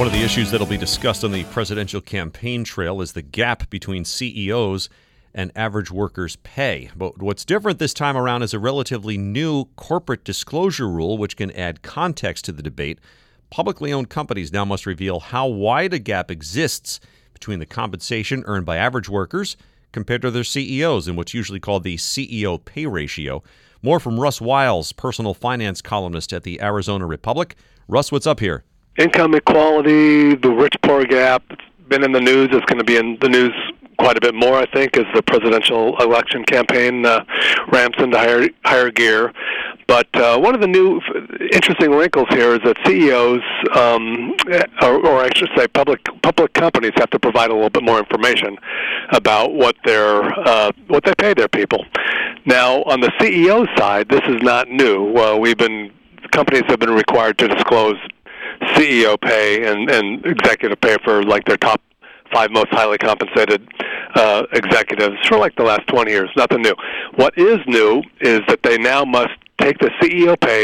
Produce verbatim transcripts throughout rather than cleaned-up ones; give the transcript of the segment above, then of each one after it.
One of the issues that will be discussed on the presidential campaign trail is the gap between C E Os and average workers' pay. But what's different this time around is a relatively new corporate disclosure rule which can add context to the debate. Publicly owned companies now must reveal how wide a gap exists between the compensation earned by average workers compared to their C E Os in what's usually called the C E O pay ratio. More from Russ Wiles, personal finance columnist at the Arizona Republic. Russ, what's up here? Income equality, the rich-poor gap, it's been in the news. It's going to be in the news quite a bit more, I think, as the presidential election campaign uh, ramps into higher, higher gear. But uh, one of the new interesting wrinkles here is that C E Os, um, or, or I should say public public companies, have to provide a little bit more information about what their uh, what they pay their people. Now, on the C E O side, this is not new. Uh, we've been companies have been required to disclose C E O pay and, and executive pay for like their top five most highly compensated uh, executives for like the last twenty years. Nothing new. What is new is that they now must take the C E O pay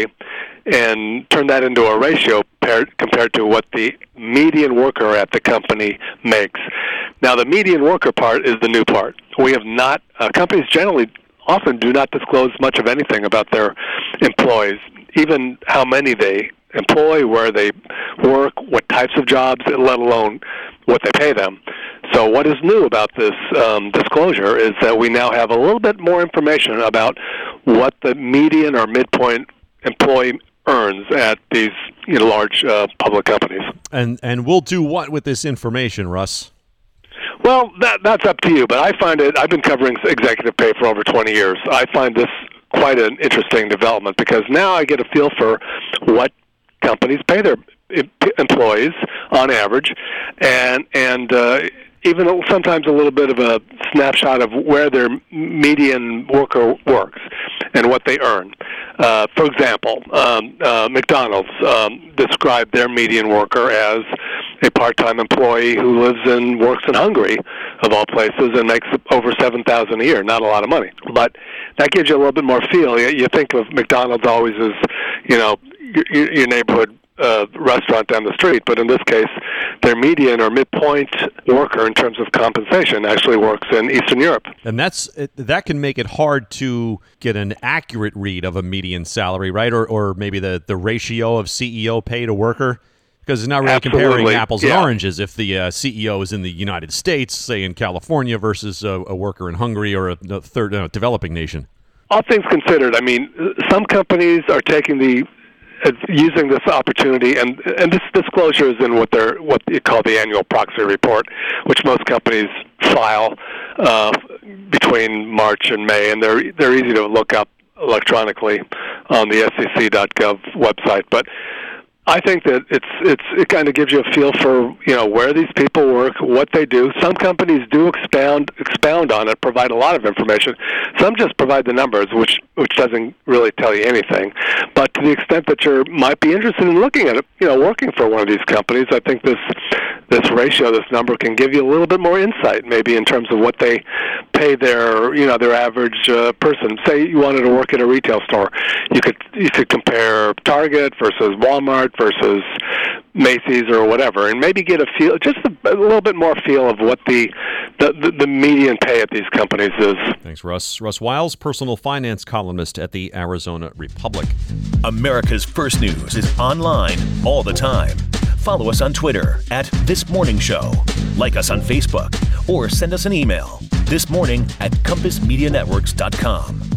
and turn that into a ratio paired, compared to what the median worker at the company makes. Now, the median worker part is the new part. We have not, uh, companies generally often do not disclose much of anything about their employees, even how many they employ, where they work, what types of jobs, let alone what they pay them. So what is new about this um, disclosure is that we now have a little bit more information about what the median or midpoint employee earns at these you know, large uh, public companies. And and we'll do what with this information, Russ? Well, that that's up to you, but I find it, I've been covering executive pay for over twenty years. I find this quite an interesting development because now I get a feel for what companies pay their employees on average, and and uh, even sometimes a little bit of a snapshot of where their median worker works and what they earn. Uh, for example, um, uh, McDonald's um, described their median worker as a part-time employee who lives and works in Hungary, of all places, and makes over seven thousand dollars a year. Not a lot of money, but that gives you a little bit more feel. You, you think of McDonald's always as, you know, your, your neighborhood uh, restaurant down the street, but in this case, their median or midpoint worker in terms of compensation actually works in Eastern Europe. And that's that can make it hard to get an accurate read of a median salary, right? Or or maybe the, the ratio of C E O pay to worker, because it's not really Absolutely. comparing apples yeah. and oranges if the uh, C E O is in the United States, say in California, versus a, a worker in Hungary or a, a third uh, developing nation. All things considered, I mean, some companies are taking the uh, using this opportunity, and and this disclosure is in what they're what you call the annual proxy report, which most companies file uh, between March and May, and they're they're easy to look up electronically on the S E C dot gov website, but I think that it's it's it kind of gives you a feel for you know where these people work, what they do. Some companies do expound expound on it, provide a lot of information. Some just provide the numbers, which which doesn't really tell you anything. But to the extent that you might be interested in looking at it, you know, working for one of these companies, I think this this ratio, this number, can give you a little bit more insight, maybe in terms of what they pay their you know their average uh, person. Say you wanted to work at a retail store, you could you could compare Target versus Walmart versus Macy's or whatever, and maybe get a feel, just a, a little bit more feel of what the, the the the median pay at these companies is. Thanks, Russ. Russ Wiles, personal finance columnist at the Arizona Republic. America's First News is online all the time. Follow us on Twitter at This Morning Show. Like us on Facebook or send us an email, thismorning at compass media networks dot com.